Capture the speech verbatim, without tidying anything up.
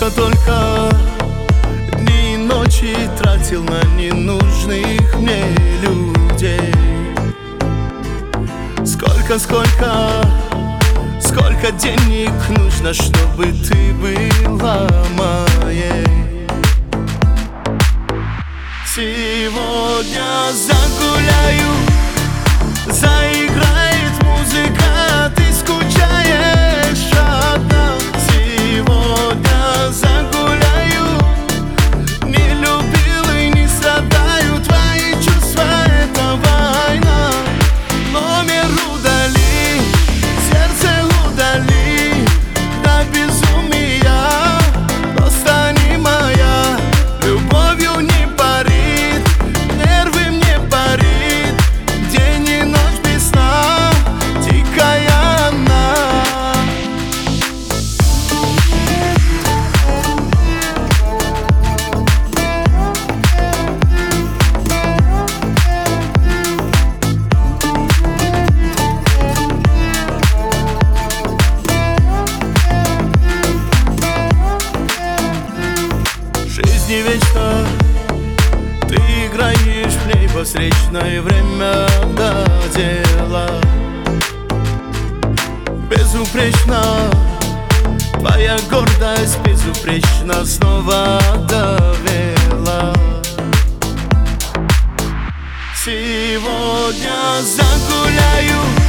Только-только дни и ночи тратил на ненужных мне людей. Сколько, сколько, сколько денег нужно, чтобы ты была моей. Сегодня загуляю, заиграет музыка, ты скучаешь одна. Сегодня загуляю, не любил и не страдаю, твои чувства — это война. Номер удали, сердце удали, до безумия просто не моя. Любовью не парит, нервы мне парит, день и ночь без сна, дикая она. Жизнь не вечна, ты играешь в ней во встречное время до дела. Безупречна твоя гордость, безупречно снова довела. Сегодня загуляю,